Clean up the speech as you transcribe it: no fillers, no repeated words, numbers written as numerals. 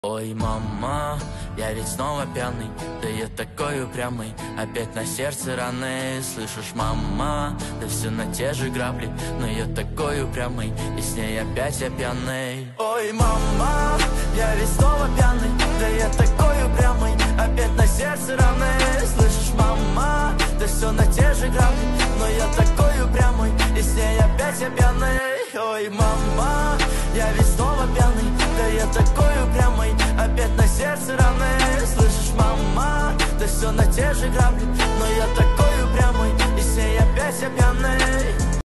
Ой, мама, я ведь снова пьяный, да я такой упрямый, опять на сердце раны. Слышишь, мама, да все на те же грабли, но я такой упрямый, и с ней опять я пьяный. Ой, мама, я ведь снова пьяный, да я такой упрямый, опять на сердце раны. Слышишь, мама, да все на те же грабли, но я такой упрямый, и с ней опять я пьяный. Ой, мама, я ведь снова пьяный, да я такой упрямый, опять на сердце раны. Слышишь, мама, да все на те же грабли,